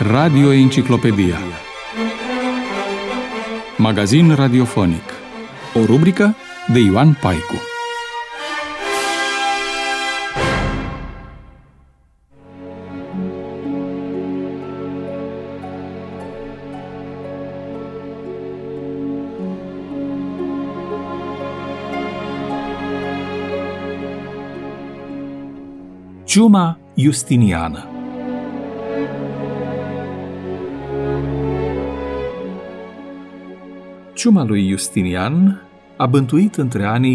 Radio Enciclopedia. Magazin radiofonic. O rubrică de Ioan Paicu. Ciuma Justiniană. Ciuma lui Justinian a bântuit între anii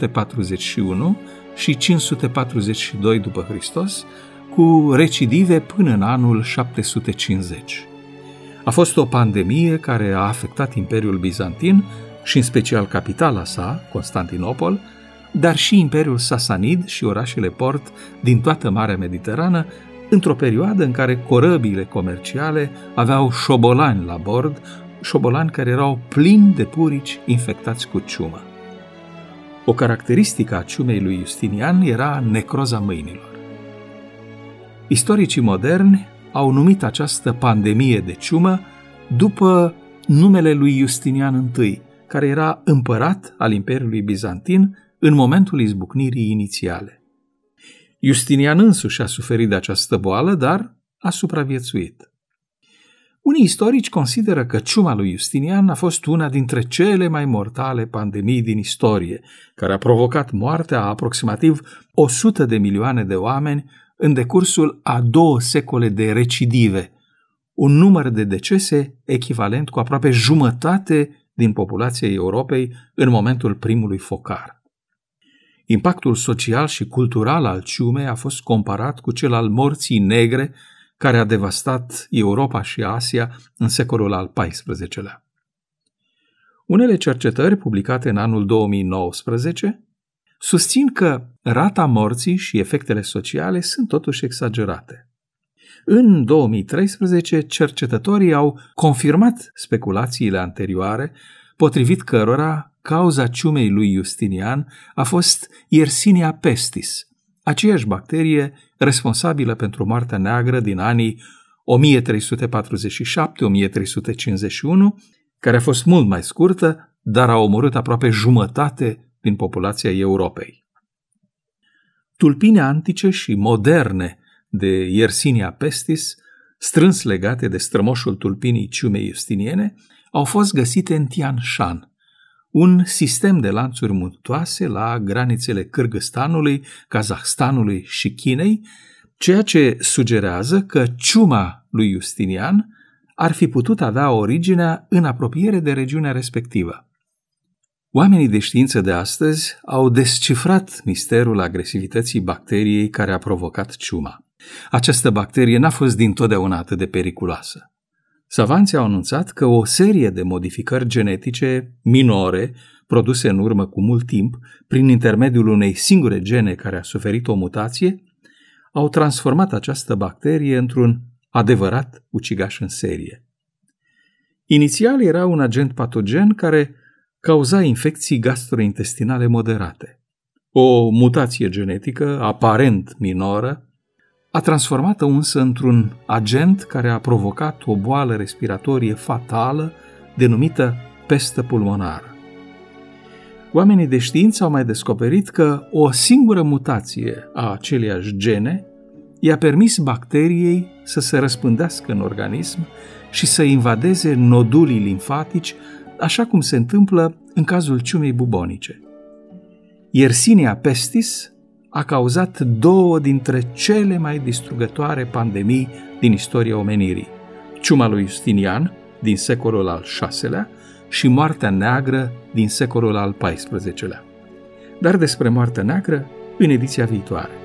541 și 542 după Hristos, cu recidive până în anul 750. A fost o pandemie care a afectat Imperiul Bizantin și în special capitala sa, Constantinopol, dar și Imperiul Sasanid și orașele port din toată Marea Mediterană, într-o perioadă în care corăbiile comerciale aveau șobolani la bord, șobolani care erau plini de purici infectați cu ciumă. O caracteristică a ciumei lui Justinian era necroza mâinilor. Istoricii moderni au numit această pandemie de ciumă după numele lui Justinian I, care era împărat al Imperiului Bizantin în momentul izbucnirii inițiale. Justinian însuși a suferit de această boală, dar a supraviețuit. Unii istorici consideră că ciuma lui Justinian a fost una dintre cele mai mortale pandemii din istorie, care a provocat moartea a aproximativ 100 de milioane de oameni în decursul a 2 secole de recidive, un număr de decese echivalent cu aproape jumătate din populația Europei în momentul primului focar. Impactul social și cultural al ciumei a fost comparat cu cel al morții negre, care a devastat Europa și Asia în secolul al XIV-lea. Unele cercetări publicate în anul 2019 susțin că rata morții și efectele sociale sunt totuși exagerate. În 2013, cercetătorii au confirmat speculațiile anterioare, potrivit cărora cauza ciumei lui Justinian a fost Yersinia pestis, aceeași bacterie responsabilă pentru moartea neagră din anii 1347-1351, care a fost mult mai scurtă, dar a omorât aproape jumătate din populația Europei. Tulpine antice și moderne de Yersinia pestis, strâns legate de strămoșul tulpinii ciumei justiniene, au fost găsite în Tian Shan, un sistem de lanțuri muntoase la granițele Kârgâzstanului, Kazahstanului și Chinei, ceea ce sugerează că ciuma lui Justinian ar fi putut avea originea în apropiere de regiunea respectivă. Oamenii de știință de astăzi au descifrat misterul agresivității bacteriei care a provocat ciuma. Această bacterie n-a fost dintotdeauna atât de periculoasă. Savanții au anunțat că o serie de modificări genetice minore, produse în urmă cu mult timp, prin intermediul unei singure gene care a suferit o mutație, au transformat această bacterie într-un adevărat ucigaș în serie. Inițial era un agent patogen care cauza infecții gastrointestinale moderate. O mutație genetică, aparent minoră, a transformat-o însă într-un agent care a provocat o boală respiratorie fatală denumită pestă pulmonară. Oamenii de știință au mai descoperit că o singură mutație a aceleiași gene i-a permis bacteriei să se răspândească în organism și să invadeze nodulii limfatici, așa cum se întâmplă în cazul ciumei bubonice. Yersinia pestis a cauzat 2 dintre cele mai distrugătoare pandemii din istoria omenirii: ciuma lui Justinian din secolul al VI-lea și moartea neagră din secolul al XIV-lea. Dar despre moartea neagră în ediția viitoare.